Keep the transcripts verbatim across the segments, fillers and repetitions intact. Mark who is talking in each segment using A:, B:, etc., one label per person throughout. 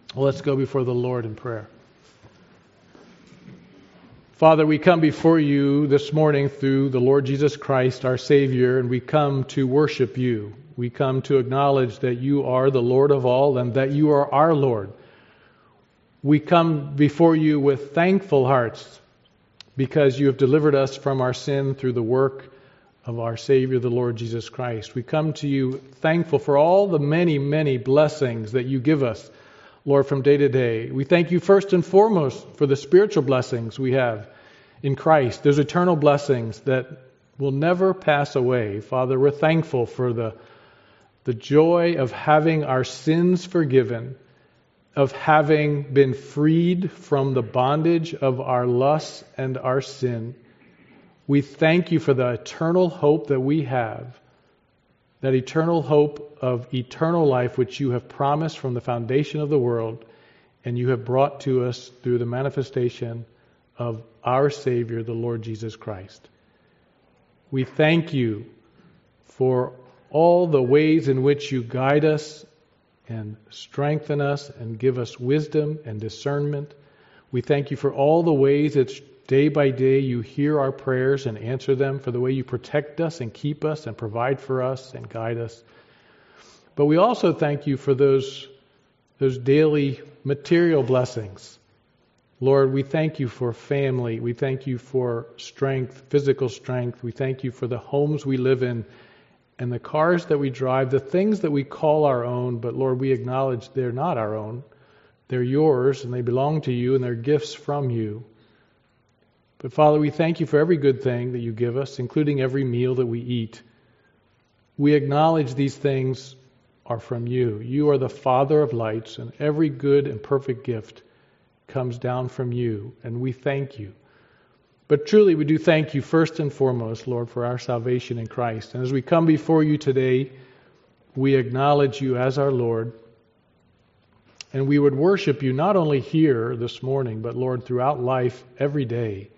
A: Well, let's go before the Lord in prayer. Father, we come before you this morning through the Lord Jesus Christ, our Savior, and we come to worship you. We come to acknowledge that you are the Lord of all and that you are our Lord. We come before you with thankful hearts because you have delivered us from our sin through the work of our Savior, the Lord Jesus Christ. We come to you thankful for all the many, many blessings that you give us, Lord, from day to day. We thank you first and foremost for the spiritual blessings we have in Christ. Those eternal blessings that will never pass away. Father, we're thankful for the, the joy of having our sins forgiven, of having been freed from the bondage of our lust and our sin. We thank you for the eternal hope that we have, that eternal hope of eternal life which you have promised from the foundation of the world, and you have brought to us through the manifestation of our Savior, the Lord Jesus Christ. We thank you for all the ways in which you guide us and strengthen us and give us wisdom and discernment. We thank you for all the ways that day by day you hear our prayers and answer them, for the way you protect us and keep us and provide for us and guide us. But we also thank you for those, those daily material blessings. Lord, we thank you for family. We thank you for strength, physical strength. We thank you for the homes we live in and the cars that we drive, the things that we call our own, but Lord, we acknowledge they're not our own. They're yours and they belong to you and they're gifts from you. But Father, we thank you for every good thing that you give us, including every meal that we eat. We acknowledge these things are from you. You are the Father of lights, and every good and perfect gift comes down from you, and we thank you. But truly, we do thank you first and foremost, Lord, for our salvation in Christ. And as we come before you today, we acknowledge you as our Lord, and we would worship you not only here this morning, but Lord, throughout life, every day.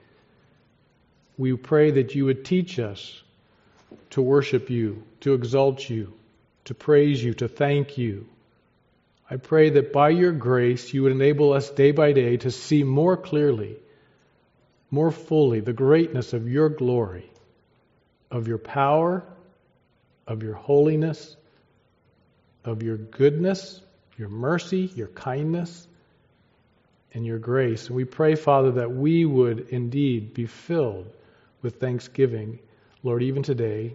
A: We pray that you would teach us to worship you, to exalt you, to praise you, to thank you. I pray that by your grace you would enable us day by day to see more clearly, more fully the greatness of your glory, of your power, of your holiness, of your goodness, your mercy, your kindness, and your grace. And we pray, Father, that we would indeed be filled with thanksgiving, Lord, even today.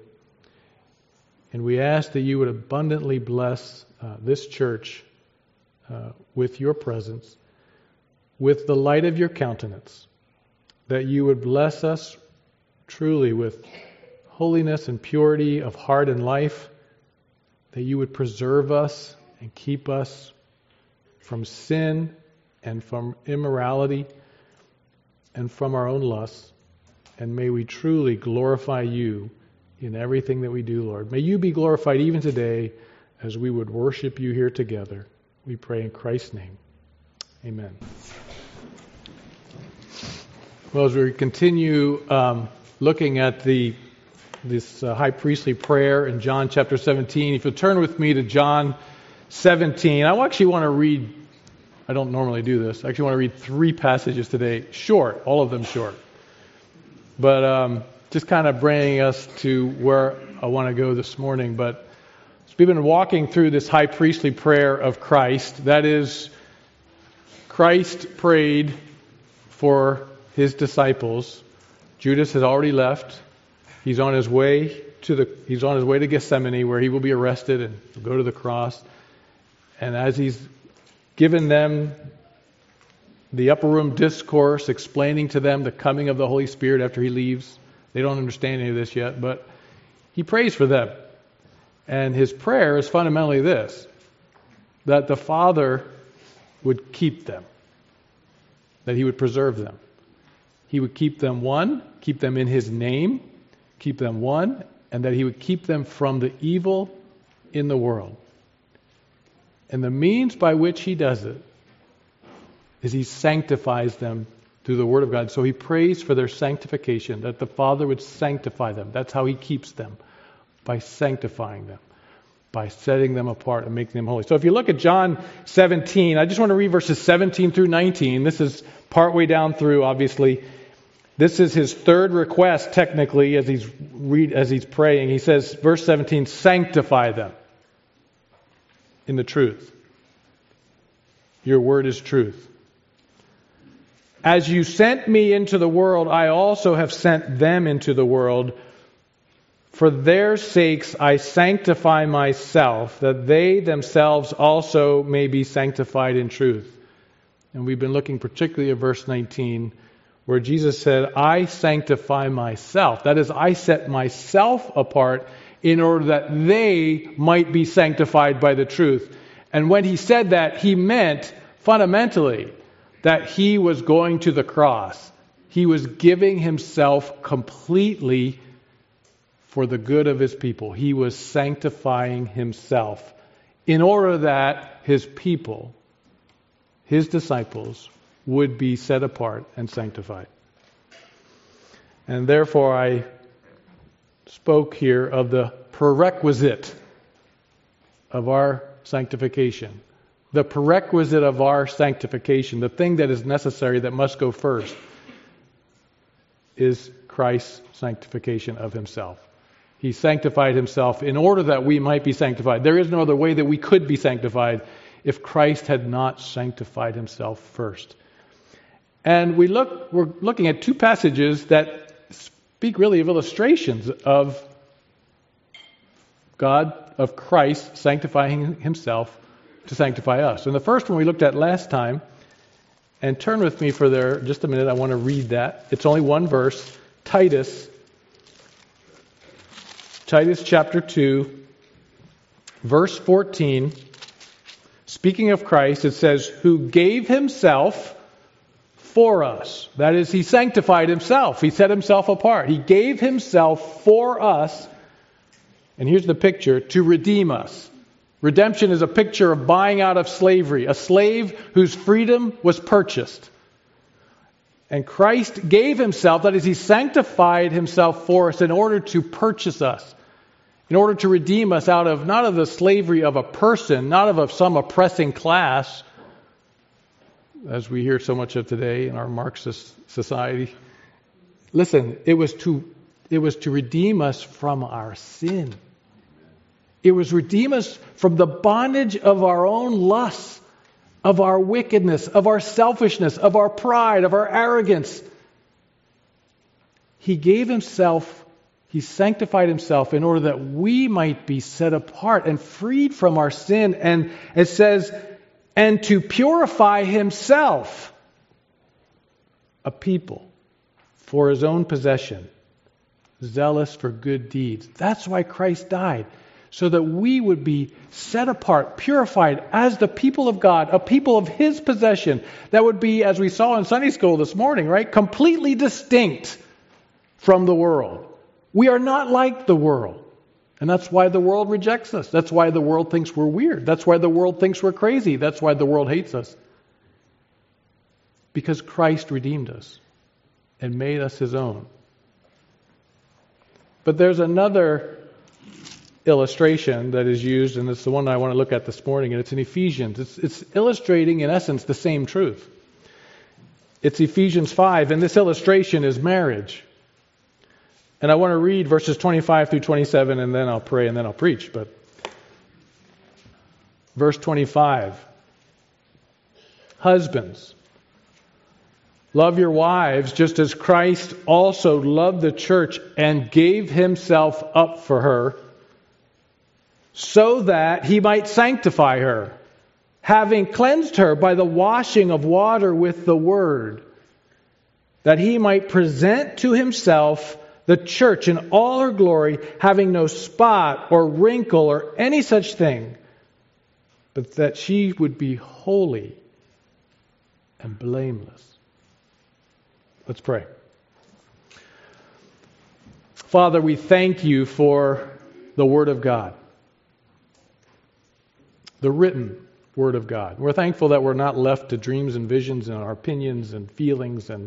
A: And we ask that you would abundantly bless uh, this church uh, with your presence, with the light of your countenance, that you would bless us truly with holiness and purity of heart and life, that you would preserve us and keep us from sin and from immorality and from our own lusts. And may we truly glorify you in everything that we do, Lord. May you be glorified even today as we would worship you here together. We pray in Christ's name. Amen. Well, as we continue um, looking at the this uh, high priestly prayer in John chapter seventeen, if you'll turn with me to John seventeen, I actually want to read, I don't normally do this, I actually want to read three passages today, short, all of them short. But um, just kind of bringing us to where I want to go this morning. But we've been walking through this high priestly prayer of Christ. That is, Christ prayed for his disciples. Judas has already left. He's on his way to the he's on his way to Gethsemane, where he will be arrested and go to the cross. And as he's given them the upper room discourse, explaining to them the coming of the Holy Spirit after he leaves, they don't understand any of this yet, but he prays for them. And his prayer is fundamentally this: that the Father would keep them, that he would preserve them. He would keep them, one, keep them in his name, keep them one, and that he would keep them from the evil in the world. And the means by which he does it is he sanctifies them through the Word of God. So he prays for their sanctification, that the Father would sanctify them. That's how he keeps them, by sanctifying them. by setting them apart and making them holy. So if you look at John seventeen, I just want to read verses seventeen through nineteen. This is partway down through, obviously. This is his third request, technically, as he's read, as he's praying. He says, verse seventeen, sanctify them in the truth. Your word is truth. As you sent me into the world, I also have sent them into the world. For their sakes I sanctify myself, that they themselves also may be sanctified in truth. And we've been looking particularly at verse nineteen, where Jesus said, I sanctify myself. That is, I set myself apart in order that they might be sanctified by the truth. And when he said that, he meant fundamentally that he was going to the cross. He was giving himself completely for the good of his people. He was sanctifying himself in order that his people, his disciples, would be set apart and sanctified. And therefore I spoke here of the prerequisite of our sanctification. The prerequisite of our sanctification, the thing that is necessary, that must go first, is Christ's sanctification of himself. He sanctified himself in order that we might be sanctified. There is no other way that we could be sanctified if Christ had not sanctified himself first. And we look, we're looking at two passages that speak really of illustrations of God, of Christ sanctifying himself to sanctify us. And the first one we looked at last time, and turn with me for there just a minute, I want to read that. It's only one verse, Titus. Titus chapter two, verse fourteen. Speaking of Christ, it says, who gave himself for us. That is, he sanctified himself. He set himself apart. He gave himself for us. And here's the picture, to redeem us. Redemption is a picture of buying out of slavery. A slave whose freedom was purchased. And Christ gave himself, that is, he sanctified himself for us in order to purchase us. In order to redeem us out of, not of the slavery of a person, not of, of some oppressing class, as we hear so much of today in our Marxist society. Listen, it was to, it was to redeem us from our sin. It was redeem us from the bondage of our own lusts, of our wickedness, of our selfishness, of our pride, of our arrogance. He gave himself, he sanctified himself in order that we might be set apart and freed from our sin. And it says, and to purify himself a people for his own possession, zealous for good deeds. That's why Christ died. So that we would be set apart, purified as the people of God, a people of his possession. That would be, as we saw in Sunday school this morning, right? Completely distinct from the world. We are not like the world. And that's why the world rejects us. That's why the world thinks we're weird. That's why the world thinks we're crazy. That's why the world hates us. Because Christ redeemed us and made us his own. But there's another illustration that is used, and it's the one I want to look at this morning, and it's in Ephesians. It's, it's illustrating, in essence, the same truth. It's Ephesians five, and this illustration is marriage. And I want to read verses twenty-five through twenty-seven, and then I'll pray, and then I'll preach. But verse twenty-five, husbands, love your wives just as Christ also loved the church and gave himself up for her, so that he might sanctify her, having cleansed her by the washing of water with the word, that he might present to himself the church in all her glory, having no spot or wrinkle or any such thing, but that she would be holy and blameless. Let's pray. Father, we thank you for the Word of God. The written Word of God. We're thankful that we're not left to dreams and visions and our opinions and feelings and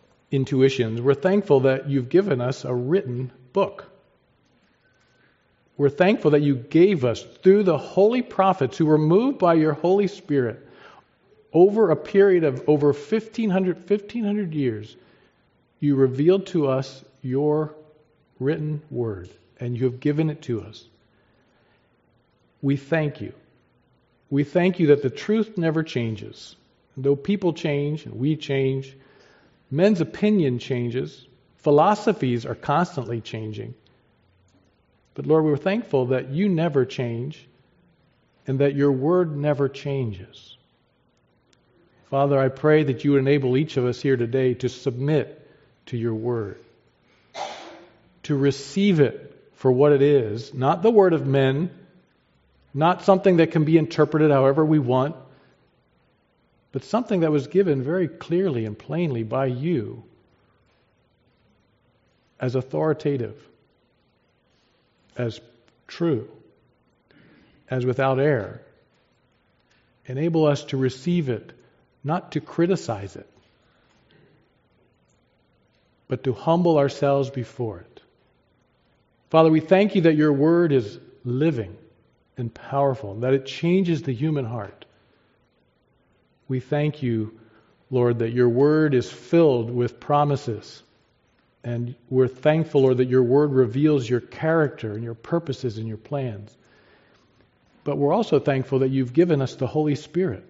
A: intuitions. We're thankful that you've given us a written book. We're thankful that you gave us, through the holy prophets who were moved by your Holy Spirit, over a period of over fifteen hundred years, you revealed to us your written word, and you have given it to us. We thank you. We thank you that the truth never changes. Though people change and we change, men's opinion changes, philosophies are constantly changing. But Lord, we're thankful that you never change and that your word never changes. Father, I pray that you would enable each of us here today to submit to your word, to receive it for what it is, not the word of men, not something that can be interpreted however we want, but something that was given very clearly and plainly by you as authoritative, as true, as without error. Enable us to receive it, not to criticize it, but to humble ourselves before it. Father, we thank you that your word is living and powerful, that it changes the human heart. We thank you, Lord, that your word is filled with promises. And we're thankful, Lord, that your word reveals your character and your purposes and your plans. But we're also thankful that you've given us the Holy Spirit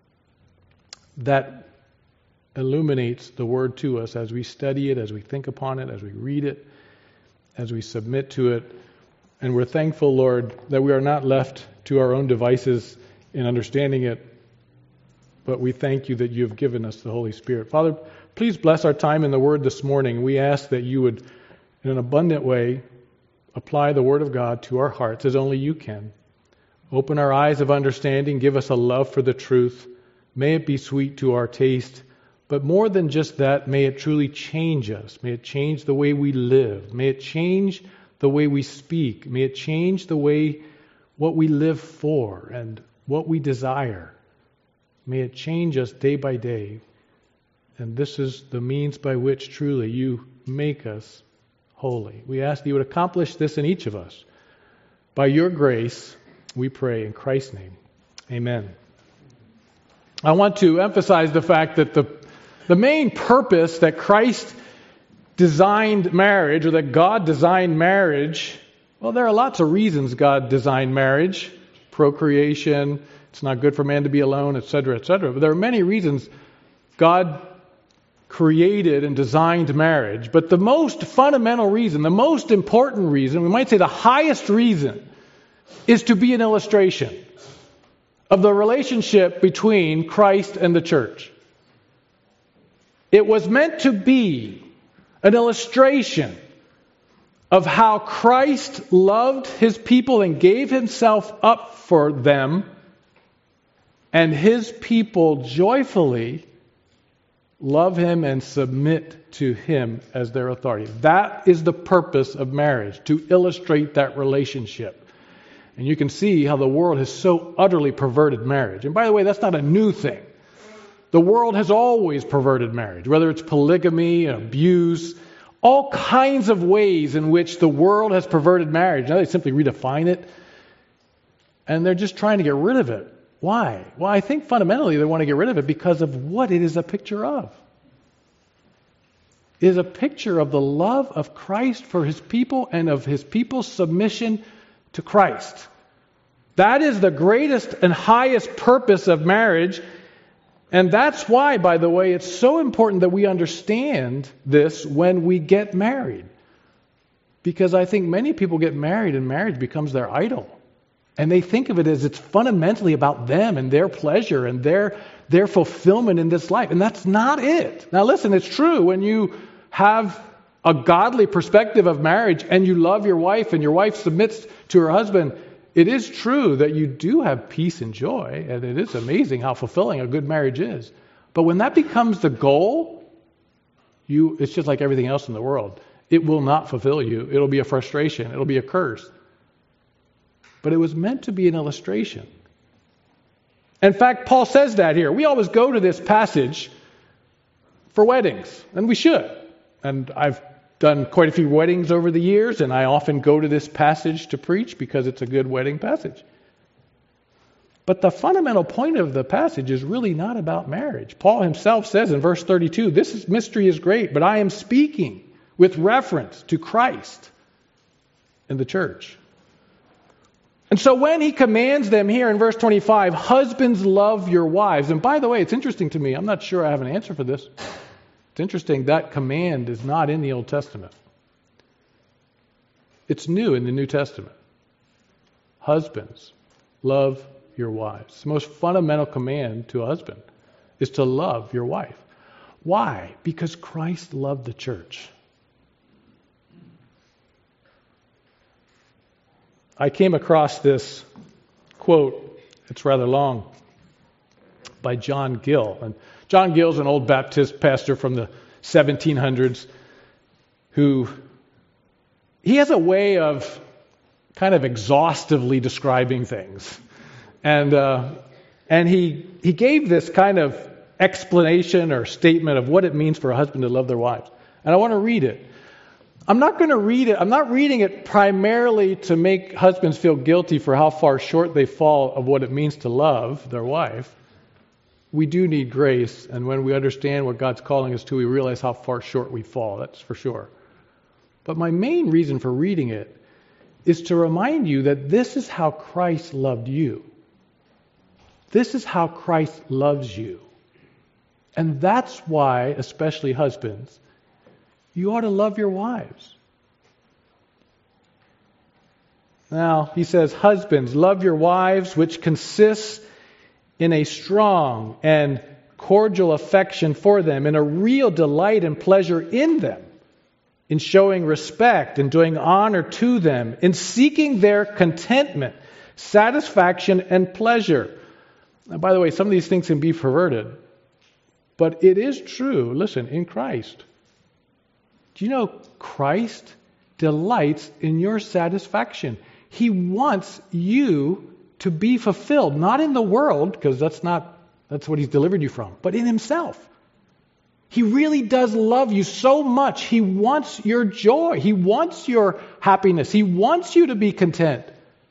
A: that illuminates the word to us as we study it, as we think upon it, as we read it, as we submit to it. And we're thankful, Lord, that we are not left to our own devices in understanding it, but we thank you that you have given us the Holy Spirit. Father, please bless our time in the Word this morning. We ask that you would, in an abundant way, apply the Word of God to our hearts as only you can. Open our eyes of understanding. Give us a love for the truth. May it be sweet to our taste. But more than just that, may it truly change us. May it change the way we live. May it change the way we speak. May it change the way, what we live for and what we desire. May it change us day by day. And this is the means by which truly you make us holy. We ask that you would accomplish this in each of us. By your grace, we pray in Christ's name. Amen. I want to emphasize the fact that the, the main purpose that Christ designed marriage, or that God designed marriage, well, there are lots of reasons God designed marriage. Procreation, it's not good for man to be alone, et cetera, et cetera. But there are many reasons God created and designed marriage. But the most fundamental reason, the most important reason, we might say the highest reason, is to be an illustration of the relationship between Christ and the church. It was meant to be an illustration of how Christ loved his people and gave himself up for them, and his people joyfully love him and submit to him as their authority. That is the purpose of marriage, to illustrate that relationship. And you can see how the world has so utterly perverted marriage. And by the way, that's not a new thing. The world has always perverted marriage, whether it's polygamy, abuse, all kinds of ways in which the world has perverted marriage. Now they simply redefine it, and they're just trying to get rid of it. Why? Well, I think fundamentally they want to get rid of it because of what it is a picture of. It is a picture of the love of Christ for his people and of his people's submission to Christ. That is the greatest and highest purpose of marriage. And that's why, by the way, it's so important that we understand this when we get married. Because I think many people get married and marriage becomes their idol. And they think of it as it's fundamentally about them and their pleasure and their, their fulfillment in this life. And that's not it. Now listen, it's true when you have a godly perspective of marriage and you love your wife and your wife submits to her husband, it is true that you do have peace and joy, and it is amazing how fulfilling a good marriage is. But when that becomes the goal, you it's just like everything else in the world. It will not fulfill you. It'll be a frustration. It'll be a curse. But it was meant to be an illustration. In fact, Paul says that here. We always go to this passage for weddings, and we should. And I've done quite a few weddings over the years, and I often go to this passage to preach because it's a good wedding passage. But the fundamental point of the passage is really not about marriage. Paul himself says in verse thirty-two, this is, mystery is great, but I am speaking with reference to Christ and the church. And so when he commands them here in verse twenty-five, husbands, love your wives. And by the way, it's interesting to me. I'm not sure I have an answer for this. It's interesting that command is not in the Old Testament. It's new in the New Testament. Husbands, love your wives. The most fundamental command to a husband is to love your wife. Why? Because Christ loved the church. I came across this quote, it's rather long, by John Gill. And John Gill's an old Baptist pastor from the seventeen hundreds who, he has a way of kind of exhaustively describing things. And uh, and he he gave this kind of explanation or statement of what it means for a husband to love their wives. And I want to read it. I'm not going to read it. I'm not reading it primarily to make husbands feel guilty for how far short they fall of what it means to love their wife. We do need grace, and when we understand what God's calling us to, we realize how far short we fall. That's for sure. But my main reason for reading it is to remind you that this is how Christ loved you. This is how Christ loves you. And that's why, especially husbands, you ought to love your wives. Now, he says, husbands, love your wives, which consists in a strong and cordial affection for them, in a real delight and pleasure in them, in showing respect and doing honor to them, in seeking their contentment, satisfaction, and pleasure. Now, by the way, some of these things can be perverted, but it is true. Listen, in Christ. Do you know Christ delights in your satisfaction? He wants you to be fulfilled, not in the world, because that's not that's what he's delivered you from, but in himself. He really does love you so much. He wants your joy. He wants your happiness. He wants you to be content.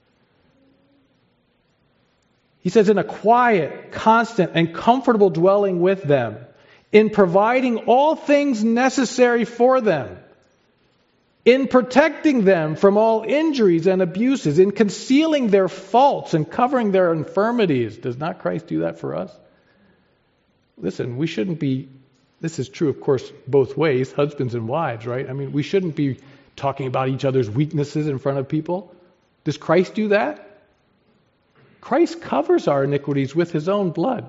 A: He says, in a quiet, constant, and comfortable dwelling with them, in providing all things necessary for them, in protecting them from all injuries and abuses, in concealing their faults and covering their infirmities. Does not Christ do that for us? Listen, we shouldn't be, this is true, of course, both ways, husbands and wives, right? I mean, we shouldn't be talking about each other's weaknesses in front of people. Does Christ do that? Christ covers our iniquities with his own blood.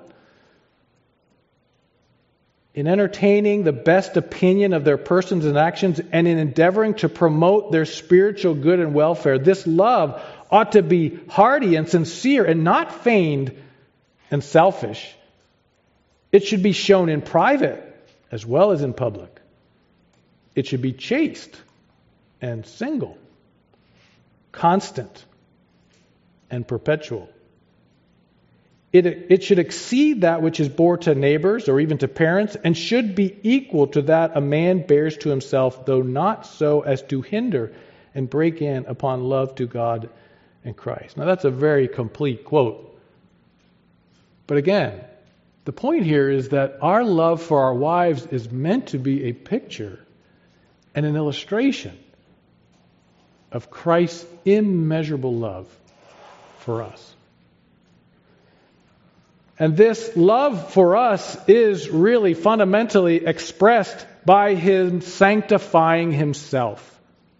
A: In entertaining the best opinion of their persons and actions, and in endeavoring to promote their spiritual good and welfare, this love ought to be hearty and sincere and not feigned and selfish. It should be shown in private as well as in public. It should be chaste and single, constant and perpetual. It, it should exceed that which is borne to neighbors or even to parents, and should be equal to that a man bears to himself, though not so as to hinder and break in upon love to God and Christ. Now that's a very complete quote. But again, the point here is that our love for our wives is meant to be a picture and an illustration of Christ's immeasurable love for us. And this love for us is really fundamentally expressed by him sanctifying himself.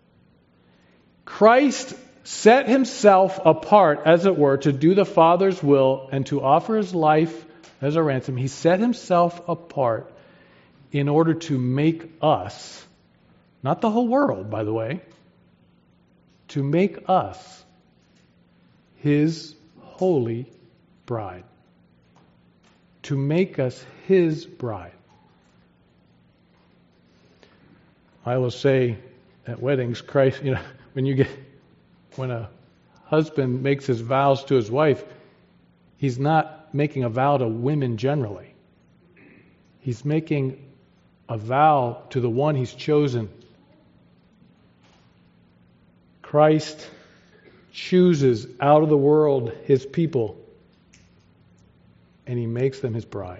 A: Christ set himself apart, as it were, to do the Father's will and to offer his life as a ransom. He set himself apart in order to make us, not the whole world, by the way, to make us his holy bride. To make us his bride. I will say at weddings, Christ, you know, when you get, when a husband makes his vows to his wife, he's not making a vow to women generally. He's making a vow to the one he's chosen Christ chooses out of the world his people, and he makes them his bride.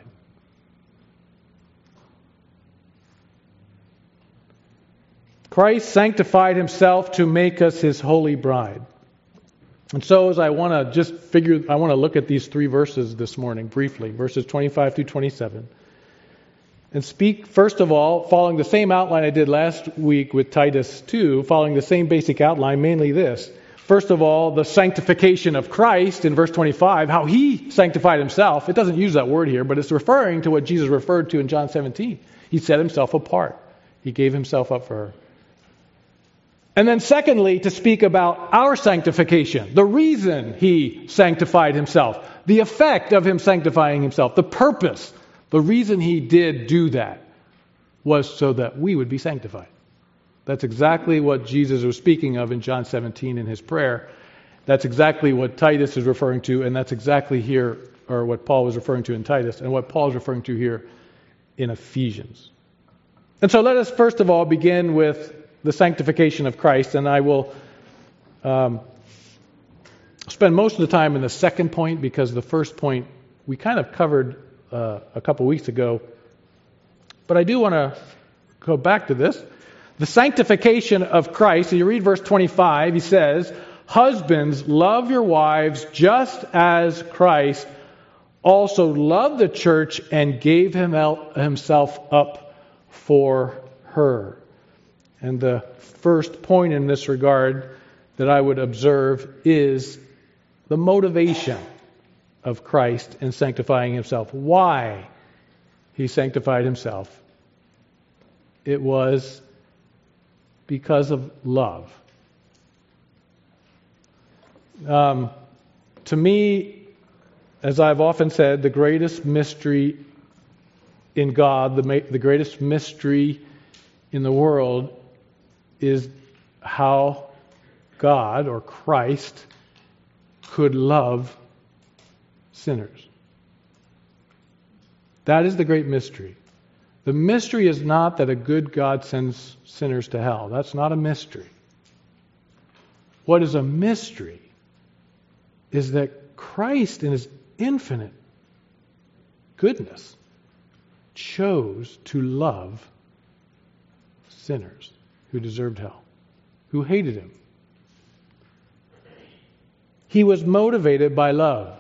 A: Christ sanctified himself to make us his holy bride. And so as I want to just figure, I want to look at these three verses this morning briefly, verses twenty-five through twenty-seven. And speak, first of all, following the same outline I did last week with Titus two, following the same basic outline, mainly this. First of all, the sanctification of Christ in verse twenty-five, how he sanctified himself. It doesn't use that word here, but it's referring to what Jesus referred to in John seventeen. He set himself apart. He gave himself up for her. And then secondly, to speak about our sanctification, the reason he sanctified himself, the effect of him sanctifying himself, the purpose, the reason he did do that was so that we would be sanctified. That's exactly what Jesus was speaking of in John seventeen in his prayer. That's exactly what Titus is referring to, and that's exactly here, or what Paul was referring to in Titus, and what Paul is referring to here in Ephesians. And so let us first of all begin with the sanctification of Christ, and I will um, spend most of the time in the second point, because the first point we kind of covered uh, a couple weeks ago. But I do want to go back to this. The sanctification of Christ. So you read verse twenty-five, he says, "Husbands, love your wives just as Christ also loved the church and gave him out, himself up for her." And the first point in this regard that I would observe is the motivation of Christ in sanctifying himself. Why he sanctified himself? It was because of love. Um, to me, as I've often said, the greatest mystery in God, the, the greatest mystery in the world is how God or Christ could love sinners. That is the great mystery. The mystery is not that a good God sends sinners to hell. That's not a mystery. What is a mystery is that Christ, in his infinite goodness, chose to love sinners who deserved hell, who hated him. He was motivated by love.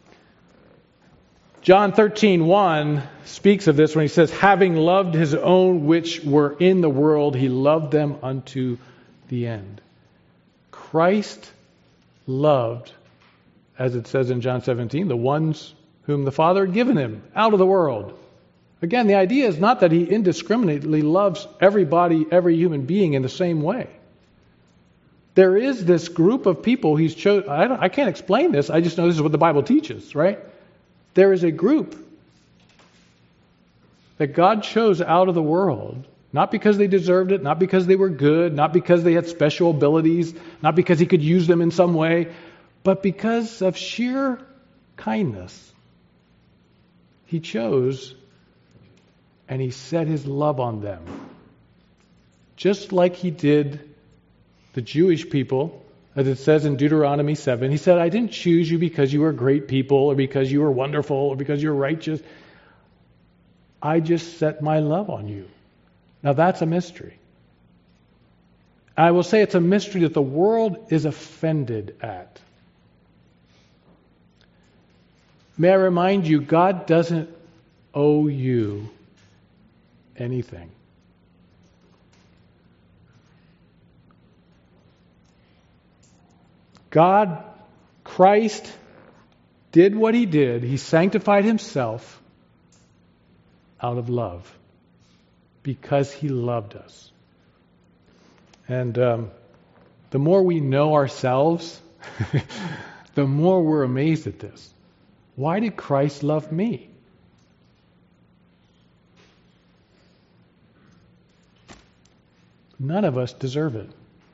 A: John thirteen one speaks of this when he says, "Having loved his own which were in the world, he loved them unto the end." Christ loved, as it says in John seventeen, the ones whom the Father had given him out of the world. Again, the idea is not that he indiscriminately loves everybody, every human being in the same way. There is this group of people he's chosen. I, I can't explain this. I just know this is what the Bible teaches, right? There is a group that God chose out of the world, not because they deserved it, not because they were good, not because they had special abilities, not because he could use them in some way, but because of sheer kindness. He chose and he set his love on them. Just like he did the Jewish people, as it says in Deuteronomy seven. He said, "I didn't choose you because you were great people or because you were wonderful or because you're righteous. I just set my love on you." Now that's a mystery. I will say it's a mystery that the world is offended at. May I remind you, God doesn't owe you anything. God, Christ, did what he did. He sanctified himself out of love because he loved us. And um, the more we know ourselves, the more we're amazed at this. Why did Christ love me? None of us deserve it.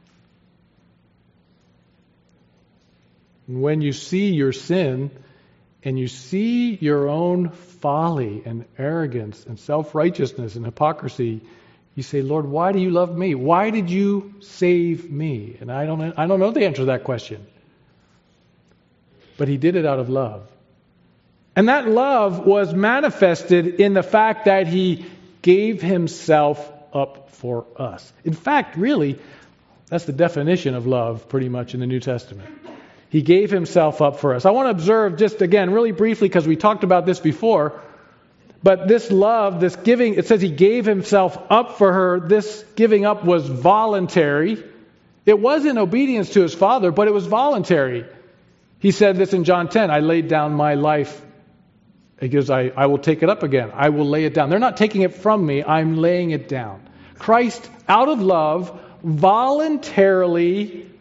A: When you see your sin and you see your own folly and arrogance and self-righteousness and hypocrisy, You say, Lord, why do you love me? Why did you save me? And I don't, I don't know the answer to that question. But he did it out of love. And that love was manifested in the fact that he gave himself up for us. In fact, really, that's the definition of love pretty much in the New Testament. He gave himself up for us. I want to observe just again, really briefly, because we talked about this before, but this love, this giving, it says he gave himself up for her. This giving up was voluntary. It was in obedience to his Father, but it was voluntary. He said this in John ten, I laid down my life. He goes, I, I will take it up again. I will lay it down. They're not taking it from me. I'm laying it down. Christ, out of love, voluntarily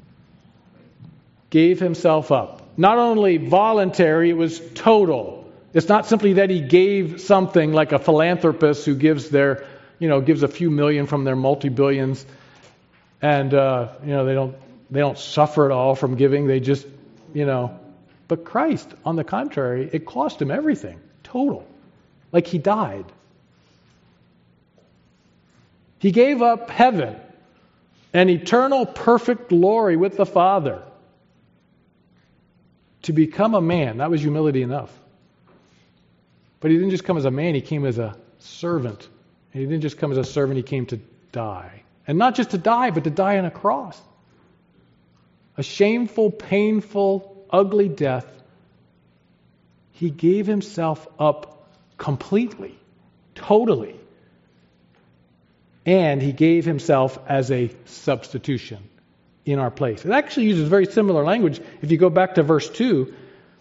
A: gave himself up. Not only voluntary, it was total. It's not simply that he gave something like a philanthropist who gives their, you know, gives a few million from their multi-billions, and uh, you know they don't they don't suffer at all from giving. They just, you know. But Christ, on the contrary, it cost him everything, total, like he died. He gave up heaven and eternal perfect glory with the Father to become a man. That was humility enough. But he didn't just come as a man, he came as a servant. And he didn't just come as a servant, he came to die. And not just to die, but to die on a cross. A shameful, painful, ugly death. He gave himself up completely, totally. And he gave himself as a substitution in our place. It actually uses very similar language. If you go back to verse two,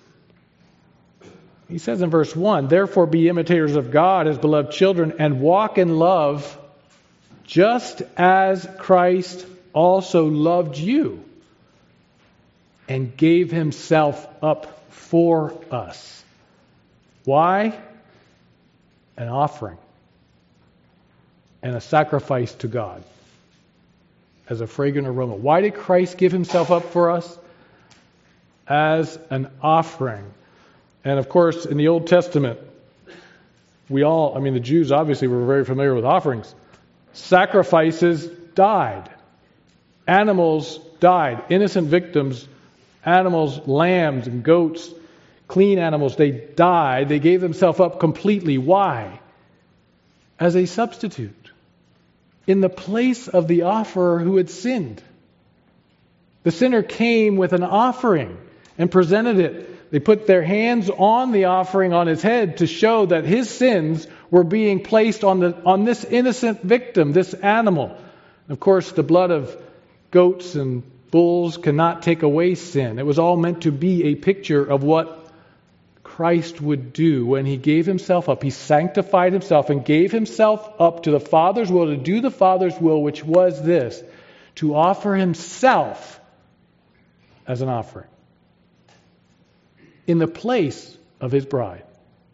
A: he says in verse one, therefore be imitators of God as beloved children and walk in love just as Christ also loved you and gave himself up for us. Why? An offering and a sacrifice to God as a fragrant aroma. Why did Christ give himself up for us? As an offering. And of course, in the Old Testament, we all, I mean, the Jews obviously were very familiar with offerings. Sacrifices died. Animals died. Innocent victims, animals, lambs and goats, clean animals, they died. They gave themselves up completely. Why? As a substitute. In the place of the offerer who had sinned. The sinner came with an offering and presented it. They put their hands on the offering on his head to show that his sins were being placed on the on this innocent victim, this animal. Of course, the blood of goats and bulls cannot take away sin. It was all meant to be a picture of what Christ would do when he gave himself up. He sanctified himself and gave himself up to the Father's will, to do the Father's will, which was this, to offer himself as an offering in the place of his bride.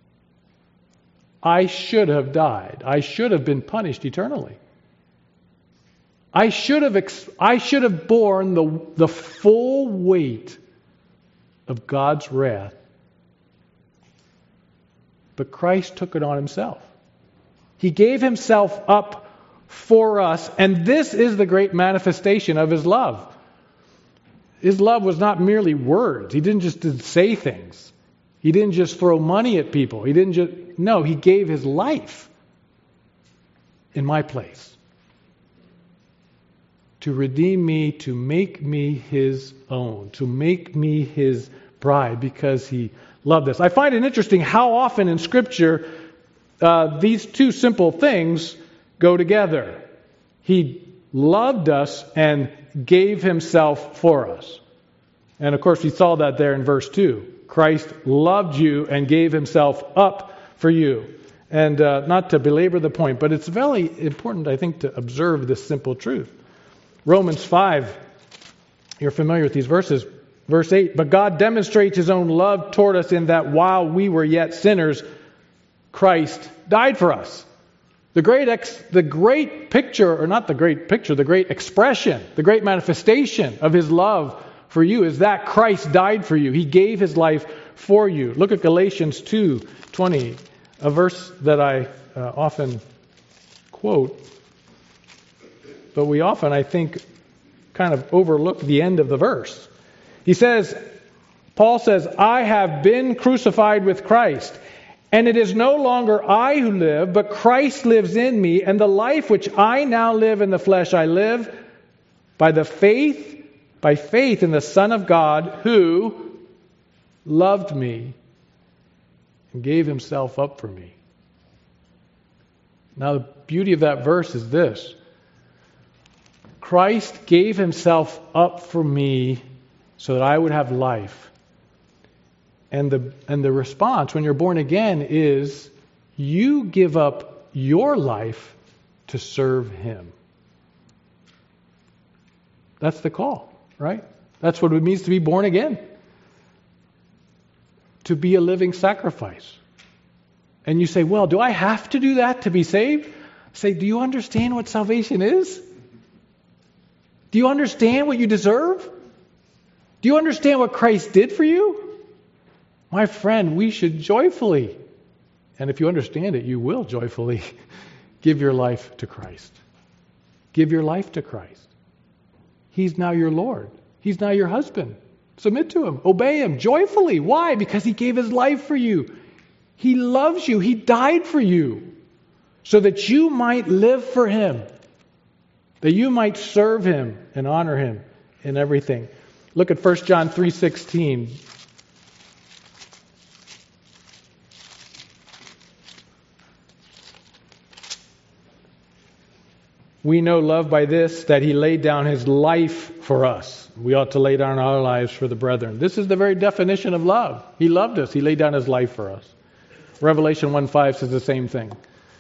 A: I should have died. I should have been punished eternally. I should have ex- I should have borne the, the full weight of God's wrath. But Christ took it on himself. He gave himself up for us, and this is the great manifestation of his love. His love was not merely words. He didn't just say things. He didn't just throw money at people. He didn't just, no, he gave his life in my place to redeem me, to make me his own, to make me his bride, because he loved us. I find it interesting how often in Scripture uh, these two simple things go together. He loved us and gave himself for us. And of course we saw that there in verse two. Christ loved you and gave himself up for you. And uh, not to belabor the point, but it's very important, I think, to observe this simple truth. Romans five, you're familiar with these verses. Verse eight, but God demonstrates his own love toward us in that while we were yet sinners, Christ died for us. The great ex, the great picture, or not the great picture, the great expression, the great manifestation of his love for you is that Christ died for you. He gave his life for you. Look at Galatians two twenty, a verse that I uh, often quote. but we often, I think, kind of overlook the end of the verse. He says, Paul says, I have been crucified with Christ, and it is no longer I who live, but Christ lives in me, and the life which I now live in the flesh I live by the faith, by faith in the Son of God, who loved me and gave himself up for me. Now the beauty of that verse is this. Christ gave himself up for me so that I would have life. And the and the response when you're born again is you give up your life to serve him. That's the call, right? That's what it means to be born again. To be a living sacrifice. And you say, well, do I have to do that to be saved? I say, do you understand what salvation is? Do you understand what you deserve? Do you understand what Christ did for you? My friend, we should joyfully, and if you understand it, you will joyfully give your life to Christ. Give your life to Christ. He's now your Lord. He's now your husband. Submit to him. Obey him joyfully. Why? Because he gave his life for you. He loves you. He died for you so that you might live for him, that you might serve him and honor him in everything. Look at First John three sixteen. We know love by this, that he laid down his life for us. We ought to lay down our lives for the brethren. This is the very definition of love. He loved us. He laid down his life for us. Revelation one five says the same thing.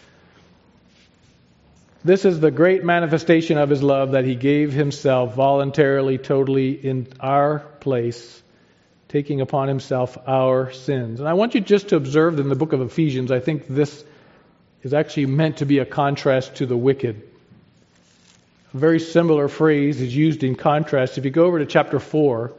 A: This is the great manifestation of his love, that he gave himself voluntarily, totally in our place, taking upon himself our sins. And I want you just to observe in the book of Ephesians, I think this is actually meant to be a contrast to the wicked. A very similar phrase is used in contrast. If you go over to chapter four,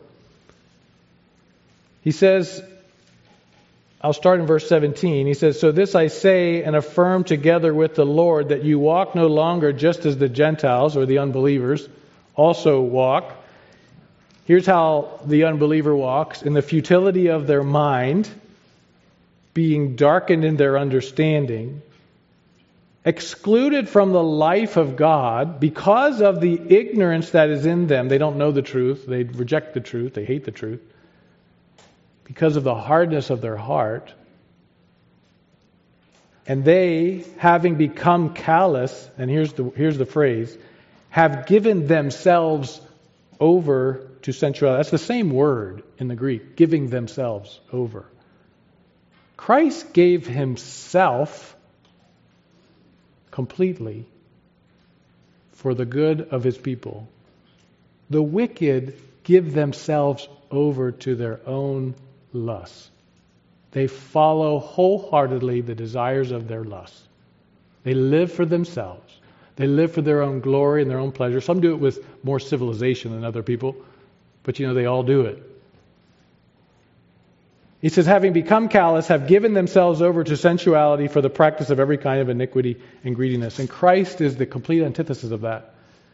A: he says, I'll start in verse seventeen. He says, so this I say and affirm together with the Lord, that you walk no longer just as the Gentiles or the unbelievers also walk. Here's how the unbeliever walks: in the futility of their mind, being darkened in their understanding, excluded from the life of God because of the ignorance that is in them. They don't know the truth. They reject the truth. They hate the truth. Because of the hardness of their heart. And they, having become callous, and here's the here's the phrase, have given themselves over to sensuality. That's the same word in the Greek, giving themselves over. Christ gave himself completely for the good of his people. The wicked give themselves over to their own lusts. They follow wholeheartedly the desires of their lusts. They live for themselves. They live for their own glory and their own pleasure. Some do it with more civilization than other people, but you know, they all do it. He says, having become callous, have given themselves over to sensuality for the practice of every kind of iniquity and greediness. And Christ is the complete antithesis of that.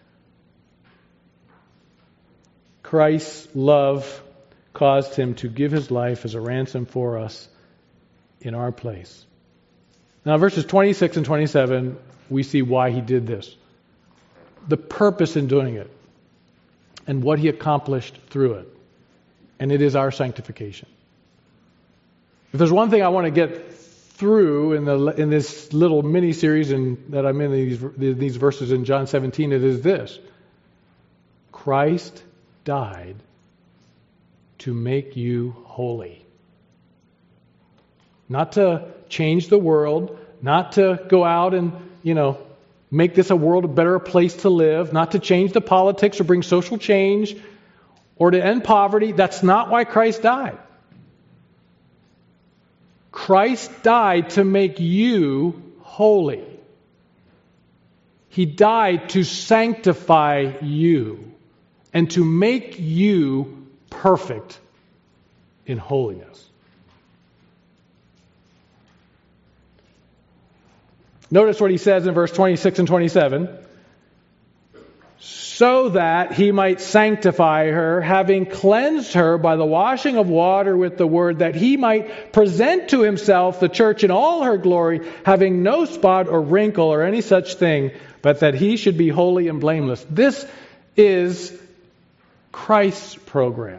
A: Christ's love caused him to give his life as a ransom for us in our place. Now, verses twenty-six and twenty-seven, we see why he did this. The purpose in doing it, and what he accomplished through it. And it is our sanctification. If there's one thing I want to get through in the in this little mini series in, that I'm in these these verses in John seventeen, it is this: Christ died to make you holy, not to change the world, not to go out and you know make this a world a better place to live, not to change the politics or bring social change or to end poverty. That's not why Christ died. Christ died to make you holy. He died to sanctify you and to make you perfect in holiness. Notice what he says in verse twenty-six and twenty-seven. so that he might sanctify her, having cleansed her by the washing of water with the word, that he might present to himself the church in all her glory, having no spot or wrinkle or any such thing, but that he should be holy and blameless. This is Christ's program.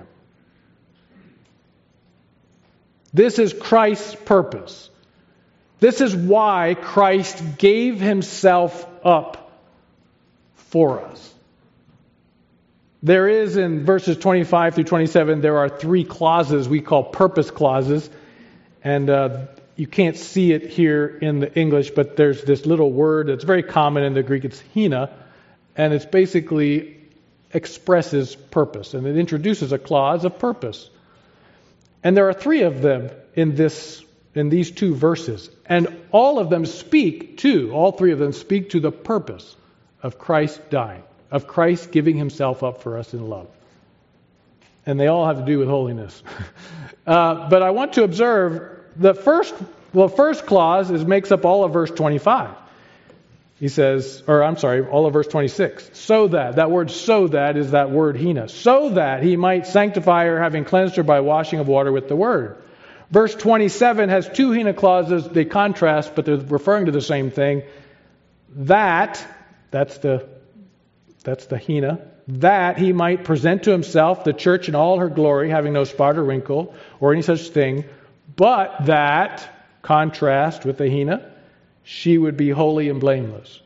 A: This is Christ's purpose. This is why Christ gave himself up for us. There is in verses twenty-five through twenty-seven, there are three clauses we call purpose clauses. And uh, you can't see it here in the English, but there's this little word that's very common in the Greek. It's hina. And it's basically expresses purpose. And it introduces a clause of purpose. And there are three of them in this in these two verses. And all of them speak to, all three of them speak to the purpose of Christ dying, of Christ giving himself up for us in love. And they all have to do with holiness. uh, but I want to observe the first, well, first clause is makes up all of verse twenty-five. He says, or I'm sorry, all of verse twenty-six. So that, that word so that is that word hina. So that he might sanctify her, having cleansed her by washing of water with the word. Verse twenty-seven has two hina clauses. They contrast, but they're referring to the same thing. That, that's the, that's the hina. That he might present to himself the church in all her glory, having no spot or wrinkle or any such thing, but that, contrast with the hina, she would be holy and blameless.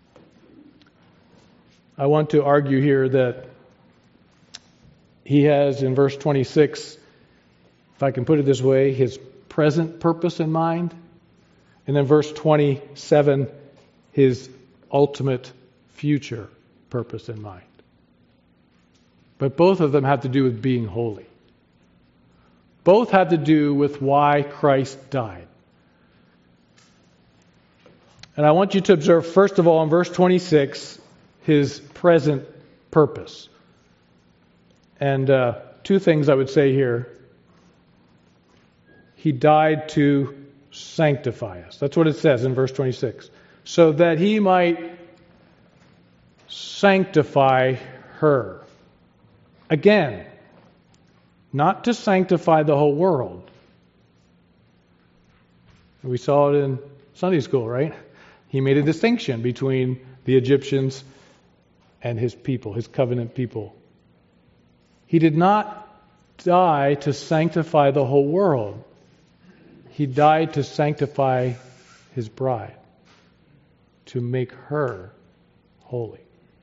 A: I want to argue here that he has in verse twenty-six, if I can put it this way, his present purpose in mind. And then verse twenty-seven, his ultimate future purpose in mind. But both of them have to do with being holy. Both have to do with why Christ died. And I want you to observe, first of all, in verse twenty-six, his present purpose. And uh, two things I would say here. He died to sanctify us. That's what it says in verse twenty-six. So that he might sanctify her. Again, not to sanctify the whole world. We saw it in Sunday school, right? He made a distinction between the Egyptians and his people, his covenant people. He did not die to sanctify the whole world. He died to sanctify his bride, to make her holy.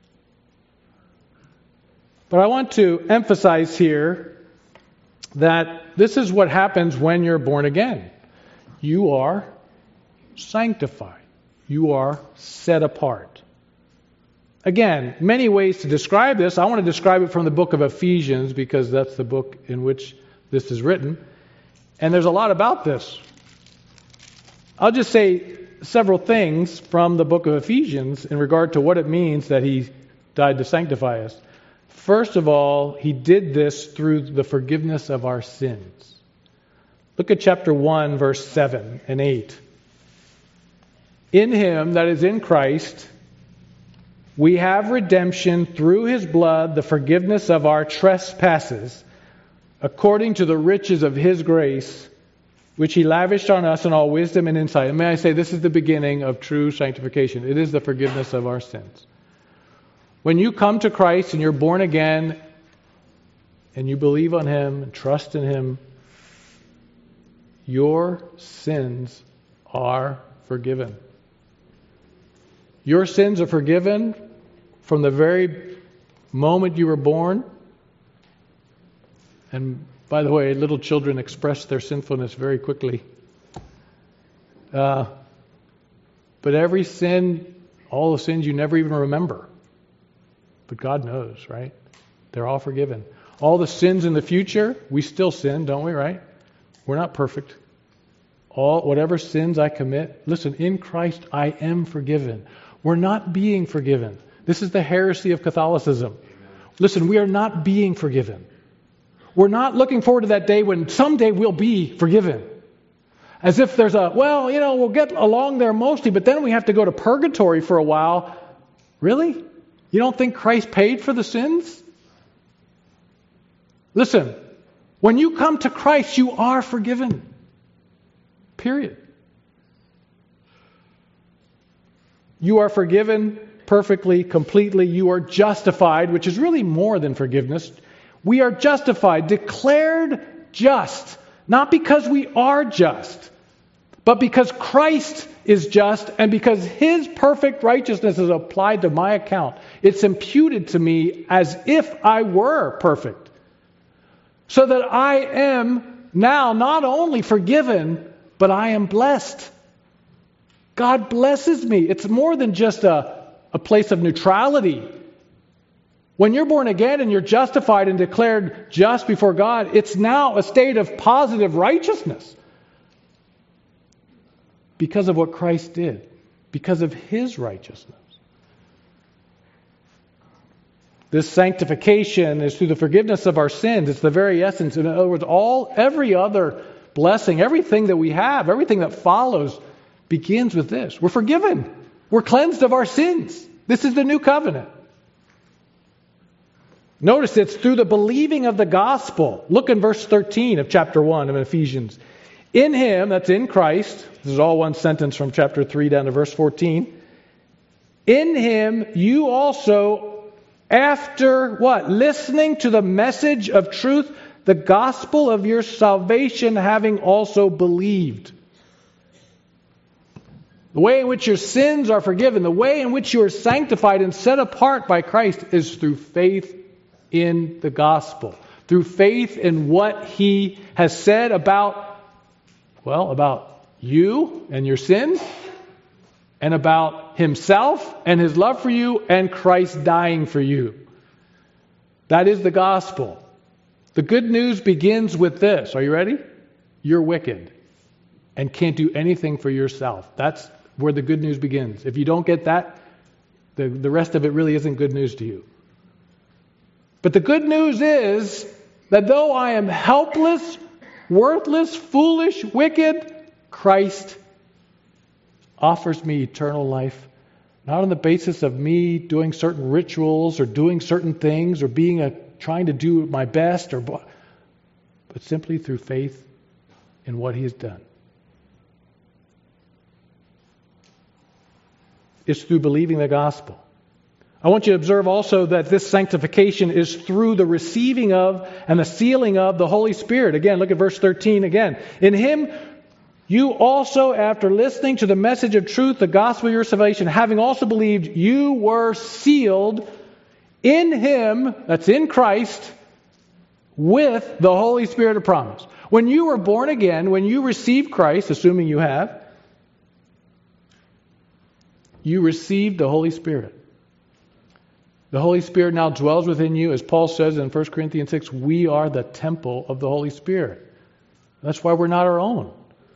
A: But I want to emphasize here that this is what happens when you're born again. You are sanctified. You are set apart. Again, many ways to describe this. I want to describe it from the book of Ephesians because that's the book in which this is written. And there's a lot about this. I'll just say several things from the book of Ephesians in regard to what it means that he died to sanctify us. First of all, he did this through the forgiveness of our sins. Look at chapter one, verse seven and eight. In him, that is in Christ, we have redemption through his blood, the forgiveness of our trespasses, according to the riches of his grace, which he lavished on us in all wisdom and insight. And may I say, this is the beginning of true sanctification. It is the forgiveness of our sins. When you come to Christ and you're born again, and you believe on him and trust in him, your sins are forgiven. Your sins are forgiven from the very moment you were born. And by the way, little children express their sinfulness very quickly. Uh, but every sin, all the sins you never even remember. But God knows, right? They're all forgiven. All the sins in the future, we still sin, don't we, right? We're not perfect. All whatever sins I commit, listen, in Christ I am forgiven. We're not being forgiven. This is the heresy of Catholicism. Listen, we are not being forgiven. We're not looking forward to that day when someday we'll be forgiven. As if there's a, well, you know, we'll get along there mostly, but then we have to go to purgatory for a while. Really? You don't think Christ paid for the sins? Listen, when you come to Christ, you are forgiven. Period. You are forgiven perfectly, completely. You are justified, which is really more than forgiveness. We are justified, declared just, not because we are just, but because Christ is just and because His perfect righteousness is applied to my account. It's imputed to me as if I were perfect. So that I am now not only forgiven, but I am blessed. God blesses me. It's more than just a, a place of neutrality. When you're born again and you're justified and declared just before God, it's now a state of positive righteousness. Because of what Christ did. Because of His righteousness. This sanctification is through the forgiveness of our sins. It's the very essence. In other words, all every other blessing, everything that we have, everything that follows begins with this. We're forgiven. We're cleansed of our sins. This is the new covenant. Notice it's through the believing of the gospel. Look in verse thirteen of chapter one of Ephesians. In Him, that's in Christ, this is all one sentence from chapter three down to verse fourteen. In Him you also, after what? Listening to the message of truth, the gospel of your salvation, having also believed. The way in which your sins are forgiven, the way in which you are sanctified and set apart by Christ is through faith in the gospel. Through faith in what He has said about, well, about you and your sins, and about Himself and His love for you and Christ dying for you. That is the gospel. The good news begins with this. Are you ready? You're wicked and can't do anything for yourself. That's where the good news begins. If you don't get that, the, the rest of it really isn't good news to you. But the good news is that though I am helpless, worthless, foolish, wicked, Christ offers me eternal life, not on the basis of me doing certain rituals or doing certain things or being a trying to do my best, or but simply through faith in what He has done. It's through believing the gospel. I want you to observe also that this sanctification is through the receiving of and the sealing of the Holy Spirit. Again, look at verse thirteen again. In Him you also, after listening to the message of truth, the gospel of your salvation, having also believed, you were sealed in Him, that's in Christ, with the Holy Spirit of promise. When you were born again, when you received Christ, assuming you have, you received the Holy Spirit. The Holy Spirit now dwells within you. As Paul says in First Corinthians six, we are the temple of the Holy Spirit. That's why we're not our own.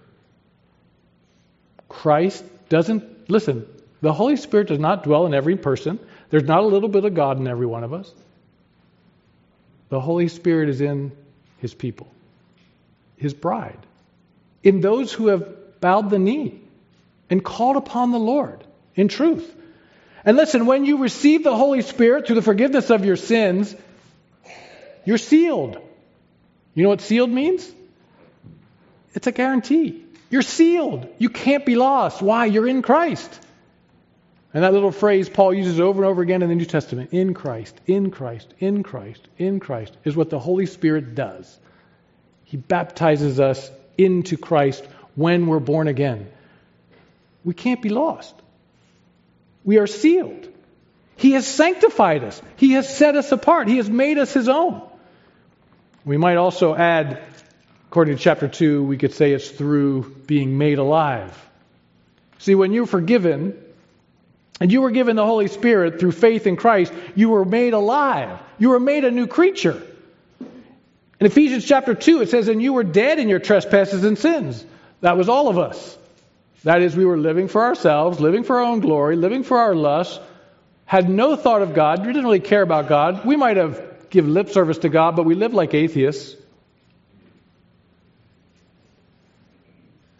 A: Christ doesn't, listen, the Holy Spirit does not dwell in every person. There's not a little bit of God in every one of us. The Holy Spirit is in His people, His bride, in those who have bowed the knee and called upon the Lord in truth. And listen, when you receive the Holy Spirit through the forgiveness of your sins, you're sealed. You know what sealed means? It's a guarantee. You're sealed. You can't be lost. Why? You're in Christ. And that little phrase Paul uses over and over again in the New Testament, in Christ, in Christ, in Christ, in Christ, is what the Holy Spirit does. He baptizes us into Christ when we're born again. We can't be lost. We are sealed. He has sanctified us. He has set us apart. He has made us His own. We might also add, according to chapter two, we could say it's through being made alive. See, when you're forgiven, and you were given the Holy Spirit through faith in Christ, you were made alive. You were made a new creature. In Ephesians chapter two, it says, and you were dead in your trespasses and sins. That was all of us. That is, we were living for ourselves, living for our own glory, living for our lusts, had no thought of God, we didn't really care about God. We might have given lip service to God, but we lived like atheists.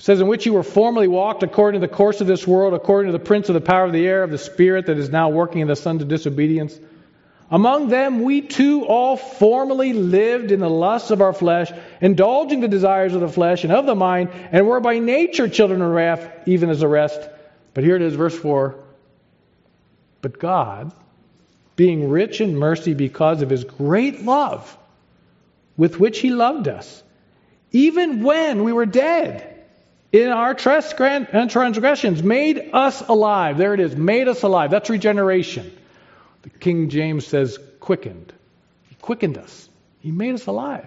A: says, in which you were formerly walked according to the course of this world, according to the prince of the power of the air, of the spirit that is now working in the sons of disobedience. Among them we too all formerly lived in the lusts of our flesh, indulging the desires of the flesh and of the mind, and were by nature children of wrath, even as the rest. But here it is, verse four. But God, being rich in mercy because of His great love with which He loved us, even when we were dead in our transgressions, made us alive. There it is, made us alive. That's regeneration. The King James says quickened. He quickened us. He made us alive.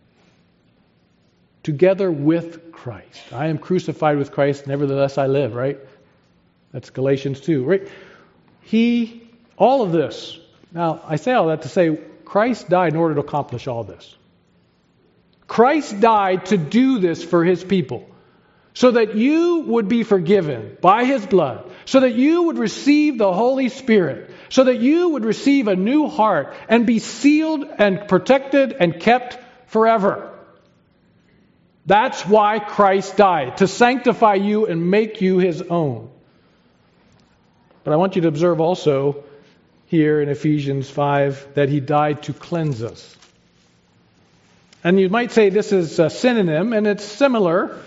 A: Together with Christ. I am crucified with Christ, nevertheless I live, right? That's Galatians two, right? He, all of this. Now, I say all that to say Christ died in order to accomplish all this. Christ died to do this for His people, so that you would be forgiven by His blood, so that you would receive the Holy Spirit, so that you would receive a new heart and be sealed and protected and kept forever. That's why Christ died, to sanctify you and make you His own. But I want you to observe also here in Ephesians five that He died to cleanse us. And you might say this is a synonym, and it's similar.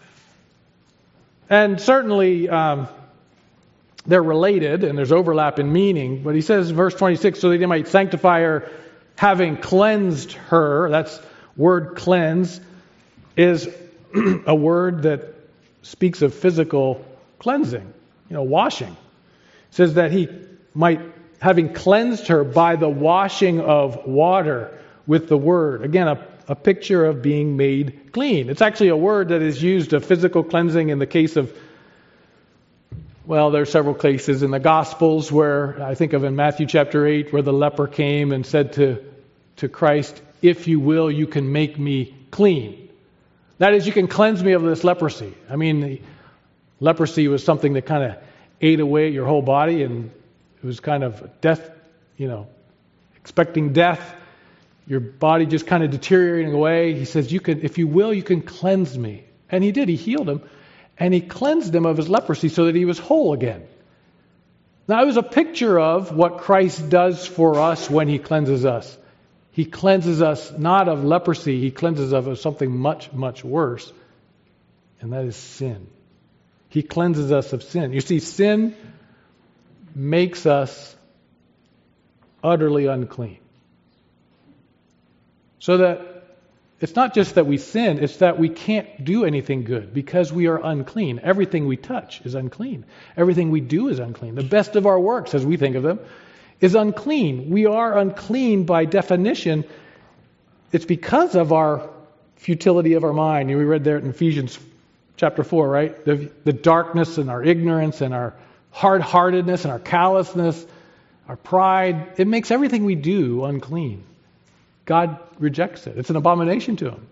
A: And certainly um, they're related, and there's overlap in meaning. But he says, verse twenty-six, so that He might sanctify her, having cleansed her. That's word cleanse is a word that speaks of physical cleansing, you know, washing. It says that He might, having cleansed her by the washing of water with the word. Again, a A picture of being made clean. It's actually a word that is used of physical cleansing in the case of, well, there are several cases in the Gospels where, I think of in Matthew chapter eight, where the leper came and said to, to Christ, if you will, you can make me clean. That is, you can cleanse me of this leprosy. I mean, leprosy was something that kind of ate away at your whole body, and it was kind of death, you know, expecting death. Your body just kind of deteriorating away. He says, "You can, if you will, you can cleanse me." And He did. He healed him. And He cleansed him of his leprosy so that he was whole again. Now, it was a picture of what Christ does for us when He cleanses us. He cleanses us not of leprosy. He cleanses us of something much, much worse. And that is sin. He cleanses us of sin. You see, sin makes us utterly unclean. So that it's not just that we sin, it's that we can't do anything good because we are unclean. Everything we touch is unclean. Everything we do is unclean. The best of our works, as we think of them, is unclean. We are unclean by definition. It's because of our futility of our mind. We read there in Ephesians chapter four, right? The, the darkness and our ignorance and our hard-heartedness and our callousness, our pride, it makes everything we do unclean. God rejects it. It's an abomination to Him.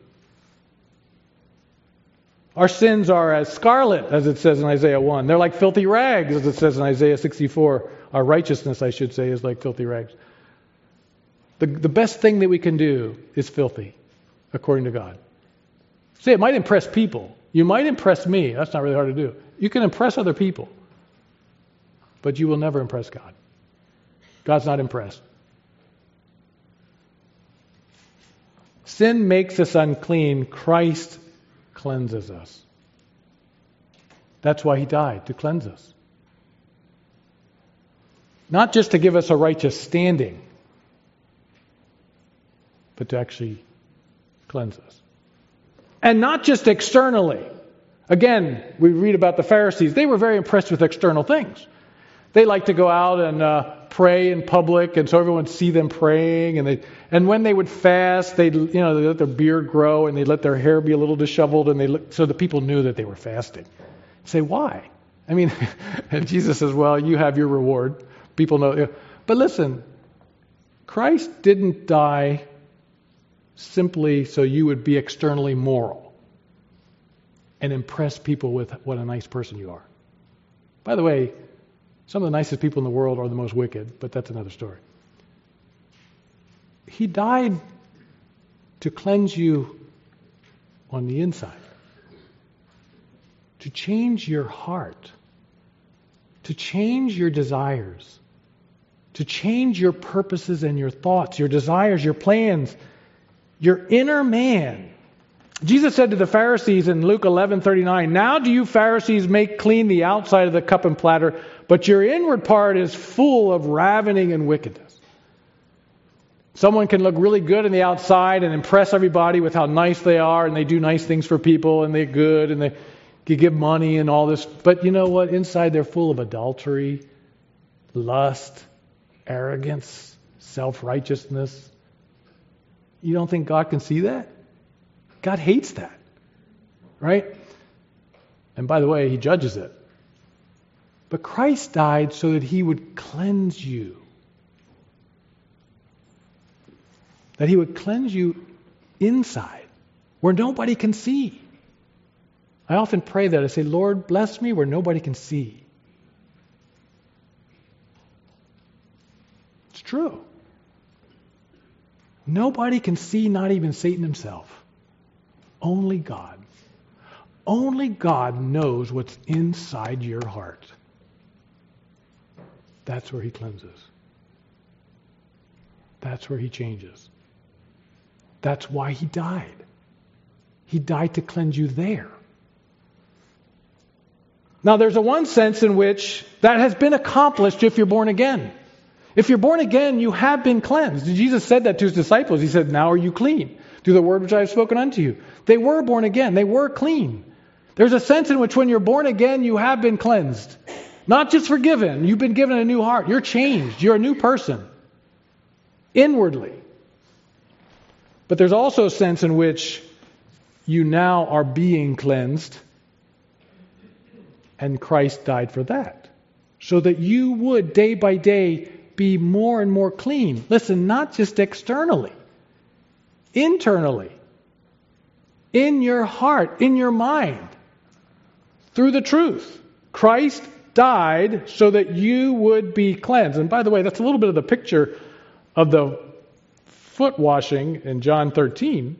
A: Our sins are as scarlet, as it says in Isaiah one. They're like filthy rags, as it says in Isaiah sixty-four. Our righteousness, I should say, is like filthy rags. The, the best thing that we can do is filthy, according to God. See, it might impress people. You might impress me. That's not really hard to do. You can impress other people. But you will never impress God. God's not impressed. Sin makes us unclean. Christ cleanses us. That's why He died, to cleanse us. Not just to give us a righteous standing, but to actually cleanse us. And not just externally. Again, we read about the Pharisees. They were very impressed with external things. They like to go out and uh, pray in public, and so everyone would see them praying. And they, and when they would fast, they, you know, they let their beard grow and they let their hair be a little disheveled, and they look, so the people knew that they were fasting. You say, why? I mean, and Jesus says, well, you have your reward. People know. But listen, Christ didn't die simply so you would be externally moral and impress people with what a nice person you are. By the way, some of the nicest people in the world are the most wicked, but that's another story. He died to cleanse you on the inside. to change your heart, to change your desires, to change your purposes and your thoughts, your desires, your plans, your inner man. Jesus said to the Pharisees in Luke eleven thirty-nine, "Now do you Pharisees make clean the outside of the cup and platter, but your inward part is full of ravening and wickedness." Someone can look really good on the outside and impress everybody with how nice they are, and they do nice things for people, and they're good, and they can give money and all this. But you know what? Inside they're full of adultery, lust, arrogance, self-righteousness. You don't think God can see that? God hates that, right? And by the way, He judges it. But Christ died so that He would cleanse you. That He would cleanse you inside, where nobody can see. I often pray that. I say, Lord, bless me where nobody can see. It's true. Nobody can see, not even Satan himself. Only God. Only God knows what's inside your heart. That's where He cleanses. That's where He changes. That's why He died. He died to cleanse you there. Now, there's a one sense in which that has been accomplished if you're born again. If you're born again, you have been cleansed. Jesus said that to His disciples. He said, "Now are you clean through the word which I have spoken unto you." They were born again. They were clean. There's a sense in which when you're born again, you have been cleansed. Not just forgiven. You've been given a new heart. You're changed. You're a new person. Inwardly. But there's also a sense in which you now are being cleansed. And Christ died for that. So that you would, day by day, be more and more clean. Listen, not just externally. Internally. In your heart, in your mind. Through the truth. Christ died so that you would be cleansed. And by the way, that's a little bit of the picture of the foot washing in John thirteen.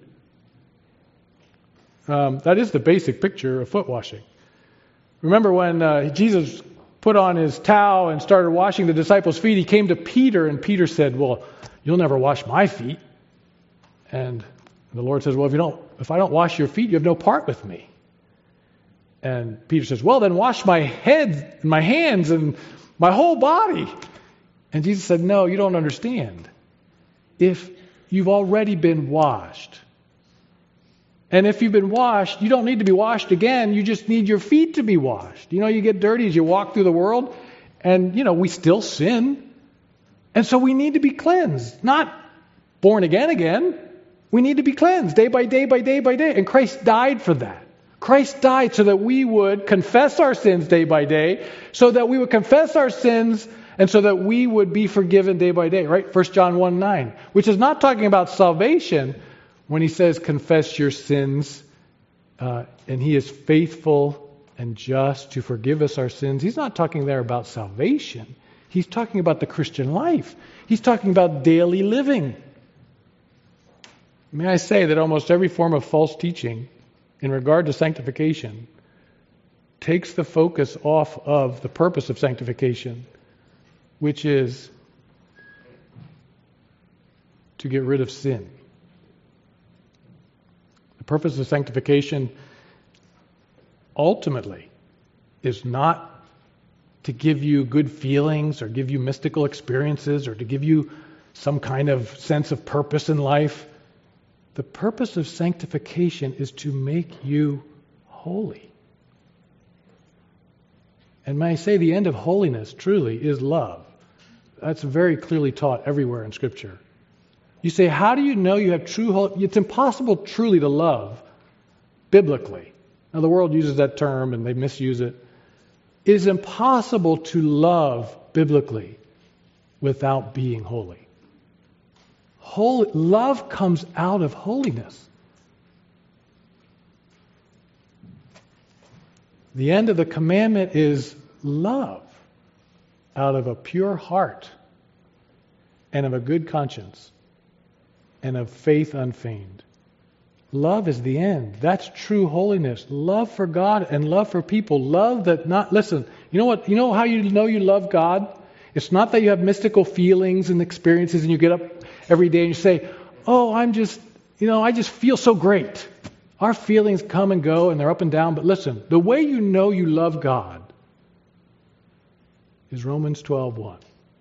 A: Um, that is the basic picture of foot washing. Remember when uh, Jesus put on His towel and started washing the disciples' feet, He came to Peter, and Peter said, "Well, you'll never wash my feet." And the Lord says, "Well, if you don't, if I don't wash your feet, you have no part with me." And Peter says, "Well, then wash my head, and my hands, and my whole body." And Jesus said, "No, you don't understand. If you've already been washed, and if you've been washed, you don't need to be washed again. You just need your feet to be washed. You know, you get dirty as you walk through the world, and, you know, we still sin. And so we need to be cleansed, not born again again. We need to be cleansed day by day by day by day. And Christ died for that. Christ died so that we would confess our sins day by day, so that we would confess our sins and so that we would be forgiven day by day, right? First John one nine, which is not talking about salvation when he says confess your sins, uh, and He is faithful and just to forgive us our sins. He's not talking there about salvation. He's talking about the Christian life. He's talking about daily living. May I say that almost every form of false teaching in regard to sanctification takes the focus off of the purpose of sanctification, which is to get rid of sin. The purpose of sanctification ultimately is not to give you good feelings or give you mystical experiences or to give you some kind of sense of purpose in life. The purpose of sanctification is to make you holy. And may I say, the end of holiness truly is love. That's very clearly taught everywhere in Scripture. You say, how do you know you have true holiness? It's impossible truly to love biblically. Now, the world uses that term and they misuse it. It is impossible to love biblically without being holy. Holy, love comes out of holiness. The end of the commandment is love out of a pure heart and of a good conscience and of faith unfeigned. Love is the end. That's true holiness. Love for God and love for people. Love that not, listen, you know what, you know how you know you love God? It's not that you have mystical feelings and experiences and you get up every day and you say, oh, I'm just, you know, I just feel so great. Our feelings come and go and they're up and down. But listen, the way you know you love God is Romans twelve one.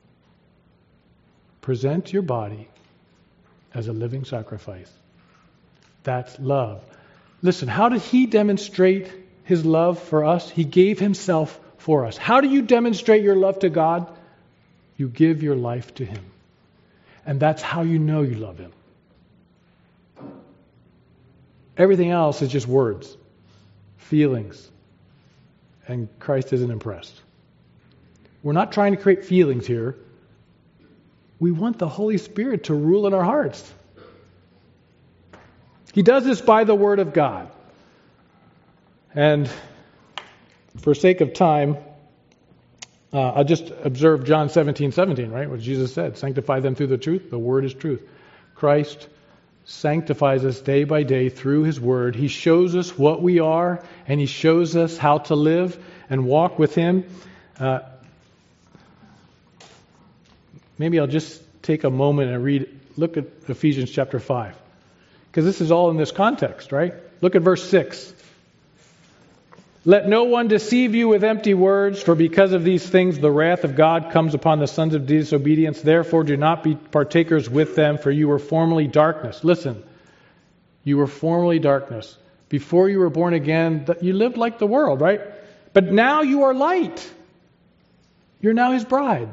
A: Present your body as a living sacrifice. That's love. Listen, how did he demonstrate his love for us? He gave himself for us. How do you demonstrate your love to God? You give your life to him. And that's how you know you love him. Everything else is just words, feelings, and Christ isn't impressed. We're not trying to create feelings here. We want the Holy Spirit to rule in our hearts. He does this by the Word of God. And for sake of time, uh, I'll just observe John seventeen seventeen, right? What Jesus said, sanctify them through the truth. The Word is truth. Christ sanctifies us day by day through His Word. He shows us what we are, and He shows us how to live and walk with Him. Uh, maybe I'll just take a moment and read, look at Ephesians chapter five. Because this is all in this context, right? Look at verse six. Let no one deceive you with empty words, for because of these things the wrath of God comes upon the sons of disobedience. Therefore do not be partakers with them, for you were formerly darkness. Listen, you were formerly darkness. Before you were born again, you lived like the world, right? But now you are light. You're now His bride.